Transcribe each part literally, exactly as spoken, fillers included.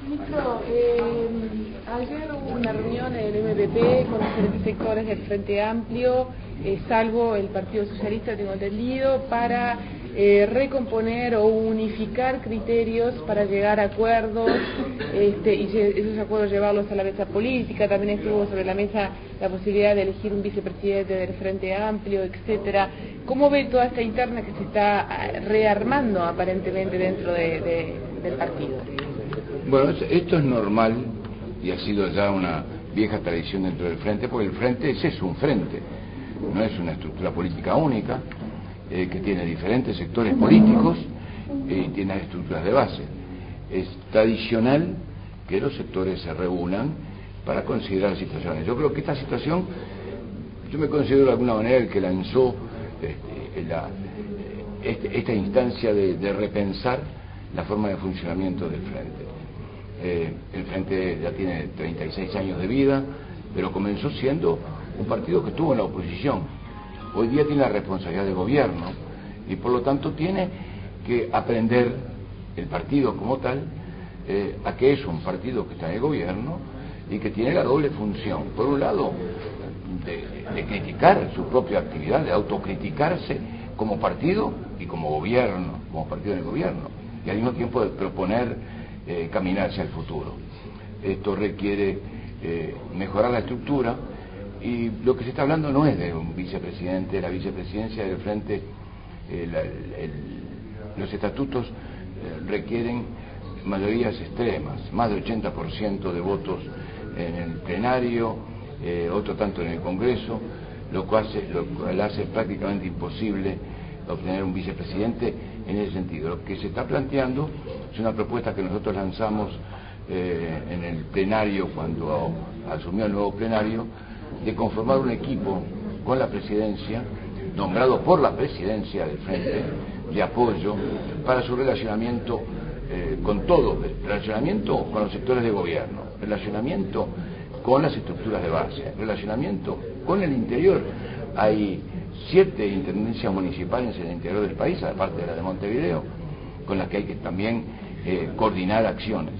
Ministro, eh, ayer hubo una reunión en el M P P con diferentes sectores del Frente Amplio, eh, salvo el Partido Socialista, tengo entendido, para eh, recomponer o unificar criterios para llegar a acuerdos este, y esos acuerdos llevarlos a la mesa política. También estuvo sobre la mesa la posibilidad de elegir un vicepresidente del Frente Amplio, etcétera. ¿Cómo ve toda esta interna que se está rearmando aparentemente dentro de, de, del partido? Bueno, esto es normal y ha sido ya una vieja tradición dentro del Frente, porque el Frente es eso, un frente, no es una estructura política única, eh, que tiene diferentes sectores políticos y eh, tiene estructuras de base. Es tradicional que los sectores se reúnan para considerar situaciones. Yo creo que esta situación, yo me considero de alguna manera el que lanzó este, la, este, esta instancia de, de repensar la forma de funcionamiento del Frente. Eh, el Frente ya tiene treinta y seis años de vida, pero comenzó siendo un partido que estuvo en la oposición. Hoy día tiene la responsabilidad de gobierno y por lo tanto tiene que aprender el partido como tal eh, a que es un partido que está en el gobierno y que tiene la doble función. Por un lado, de, de criticar su propia actividad, de autocriticarse como partido y como gobierno, como partido del gobierno, y al mismo tiempo de proponer Eh, caminar hacia el futuro. Esto requiere eh, mejorar la estructura y lo que se está hablando no es de un vicepresidente. La vicepresidencia del Frente, eh, la, el, los estatutos eh, requieren mayorías extremas, más del ochenta por ciento de votos en el plenario, eh, otro tanto en el Congreso, lo cual hace, lo cual hace prácticamente imposible obtener un vicepresidente en ese sentido. Lo que se está planteando es una propuesta que nosotros lanzamos eh, en el plenario, cuando asumió el nuevo plenario, de conformar un equipo con la presidencia, nombrado por la presidencia del Frente, de apoyo para su relacionamiento eh, con todo, relacionamiento con los sectores de gobierno, relacionamiento con las estructuras de base, relacionamiento con el interior. Hay siete intendencias municipales en el interior del país, aparte de la de Montevideo, con las que hay que también eh, coordinar acciones.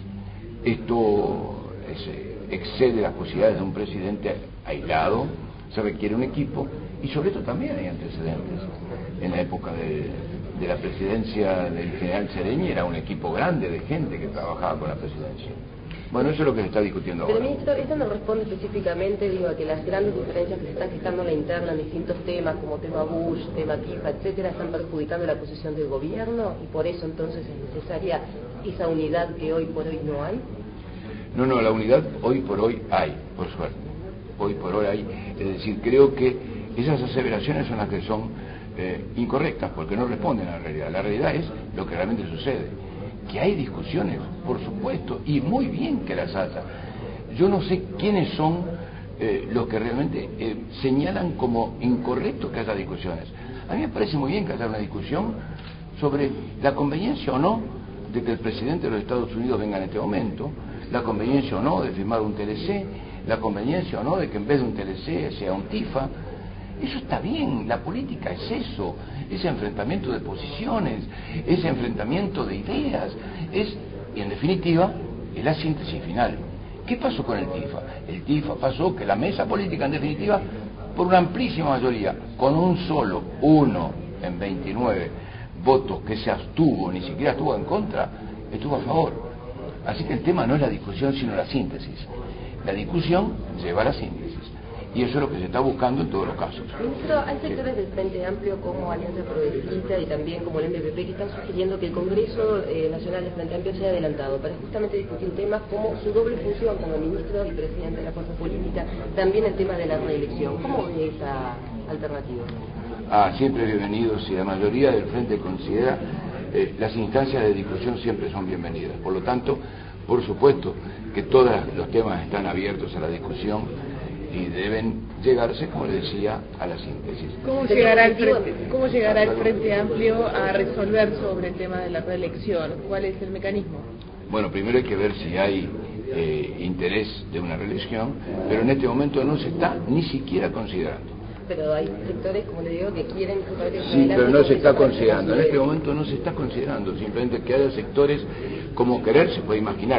Esto es, eh, excede las posibilidades de un presidente aislado, se requiere un equipo, y sobre esto también hay antecedentes. En la época de, de la presidencia del general Sereñi era un equipo grande de gente que trabajaba con la presidencia. Bueno, eso es lo que se está discutiendo Pero, ahora. ministro, esto no responde específicamente, digo, a que las grandes diferencias que se están gestando en la interna en distintos temas, como tema Bush, tema FIFA, etcétera, están perjudicando la posición del gobierno y por eso entonces es necesaria esa unidad que hoy por hoy no hay. No, no, la unidad hoy por hoy hay, por suerte. Hoy por hoy hay. Es decir, creo que esas aseveraciones son las que son eh, incorrectas, porque no responden a la realidad. La realidad es lo que realmente sucede. Que hay discusiones, por supuesto, y muy bien que las haya. Yo no sé quiénes son eh, los que realmente eh, señalan como incorrecto que haya discusiones. A mí me parece muy bien que haya una discusión sobre la conveniencia o no de que el presidente de los Estados Unidos venga en este momento, la conveniencia o no de firmar un T L C, la conveniencia o no de que en vez de un T L C sea un TIFA. Eso está bien, la política es eso, ese enfrentamiento de posiciones, ese enfrentamiento de ideas, es, y en definitiva, es la síntesis final. ¿Qué pasó con el TIFA? El TIFA pasó que la mesa política, en definitiva, por una amplísima mayoría, con un solo, uno en veintinueve votos que se abstuvo, ni siquiera estuvo en contra, estuvo a favor. Así que el tema no es la discusión, sino la síntesis. La discusión lleva a la síntesis. Y eso es lo que se está buscando en todos los casos. Ministro, hay sectores del Frente Amplio como Alianza Progresista y también como el M P P que están sugiriendo que el Congreso eh, Nacional del Frente Amplio sea adelantado para justamente discutir temas como su doble función como ministro y presidente de la fuerza política, también el tema de la reelección. ¿Cómo ve esa alternativa? Ah, siempre bienvenidos, y la mayoría del Frente considera eh, las instancias de discusión siempre son bienvenidas. Por lo tanto, por supuesto que todos los temas están abiertos a la discusión y deben llegarse, como le decía, a la síntesis. ¿Cómo llegará el Frente, cómo llegará el Frente Amplio a resolver sobre el tema de la reelección? ¿Cuál es el mecanismo? Bueno, primero hay que ver si hay eh, interés de una reelección, pero en este momento no se está ni siquiera considerando. Pero hay sectores, como le digo, que quieren... Sí, pero no se está considerando. En este momento no se está considerando. Simplemente que haya sectores, como querer se puede imaginar.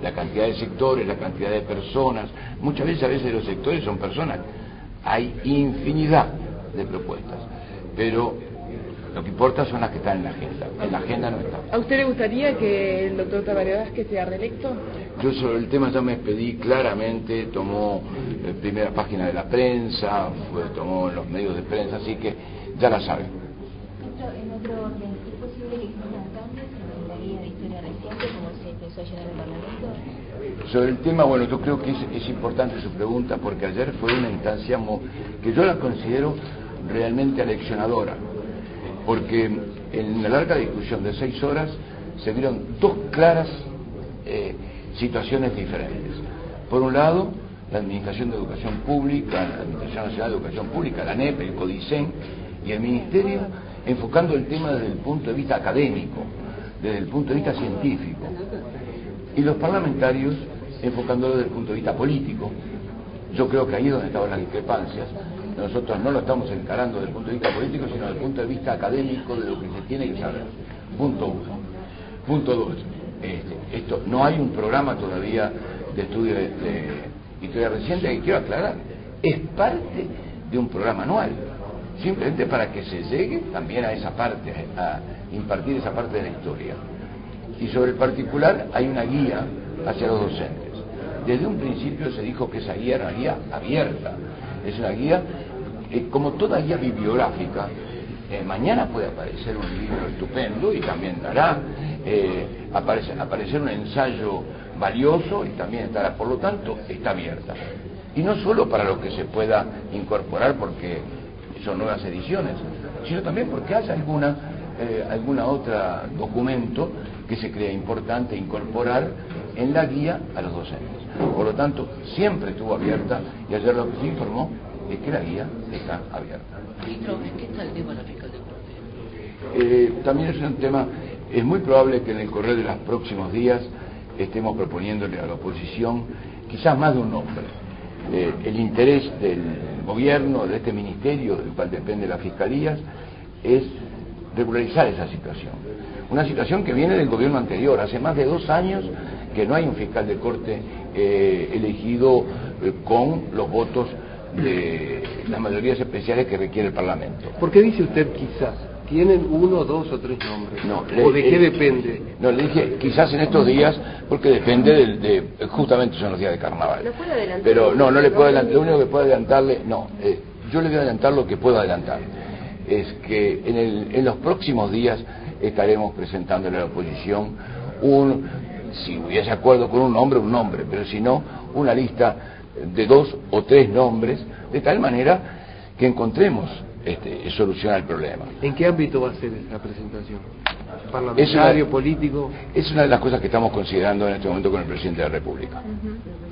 la cantidad de sectores, la cantidad de personas. Muchas veces, a veces los sectores son personas. Hay infinidad de propuestas, pero lo que importa son las que están en la agenda. En la agenda no está. ¿A usted le gustaría que el doctor Tabaré Vázquez sea reelecto? Yo sobre el tema ya me expedí claramente, tomó la primera página de la prensa, fue, tomó en los medios de prensa, así que ya la saben. En otro orden, ¿es posible que existan cambios en la guía de historia reciente como se empezó a llenar el Parlamento? Sobre el tema, bueno, yo creo que es, es importante su pregunta porque ayer fue una instancia que yo la considero realmente aleccionadora, porque en la larga discusión de seis horas se vieron dos claras eh, situaciones diferentes. Por un lado, la Administración de Educación Pública, la Administración Nacional de Educación Pública, la ANEP, el CODICEN y el Ministerio, enfocando el tema desde el punto de vista académico, desde el punto de vista científico, y los parlamentarios enfocándolo desde el punto de vista político. Yo creo que ahí es donde estaban las discrepancias. Nosotros no lo estamos encarando desde el punto de vista político, sino desde el punto de vista académico de lo que se tiene que saber. Punto uno. Punto dos. Este, esto, no hay un programa todavía de estudio de, de historia reciente, que quiero aclarar, es parte de un programa anual, simplemente para que se llegue también a esa parte, a impartir esa parte de la historia. Y sobre el particular hay una guía hacia los docentes. Desde un principio se dijo que esa guía era una guía abierta, es una guía, eh, como toda guía bibliográfica, eh, mañana puede aparecer un libro estupendo y también dará, eh, aparece, aparecer un ensayo valioso y también estará, por lo tanto está abierta. Y no solo para lo que se pueda incorporar porque son nuevas ediciones, sino también porque haya alguna, eh, alguna otra documento que se crea importante incorporar en la guía a los docentes. Por lo tanto, siempre estuvo abierta y ayer lo que se informó es que la guía está abierta. Ministro, ¿en qué está el tema de la fiscal de corte? Eh, también es un tema, es muy probable que en el correr de los próximos días estemos proponiéndole a la oposición quizás más de un nombre. Eh, el interés del gobierno, de este ministerio, del cual depende las fiscalías, es regularizar esa situación. Una situación que viene del gobierno anterior, hace más de dos años que no hay un fiscal de corte eh, elegido eh, con los votos de las mayorías especiales que requiere el Parlamento. ¿Por qué dice usted quizás? ¿Tienen uno, dos o tres nombres? No, ¿O le, de qué eh, depende? No, le dije quizás en estos días, porque depende del, de, justamente son los días de carnaval. ¿No puede adelantar? Pero no, no le puedo adelantar, lo único que puedo adelantarle, no, eh, yo le voy a adelantar lo que puedo adelantar. Es que en, el, en los próximos días estaremos presentándole a la oposición un, si hubiese acuerdo con un nombre, un nombre, pero si no, una lista de dos o tres nombres, de tal manera que encontremos este, solución al problema. ¿En qué ámbito va a ser esa presentación? ¿Parlamentario, es una, político? Es una de las cosas que estamos considerando en este momento con el presidente de la República. Uh-huh.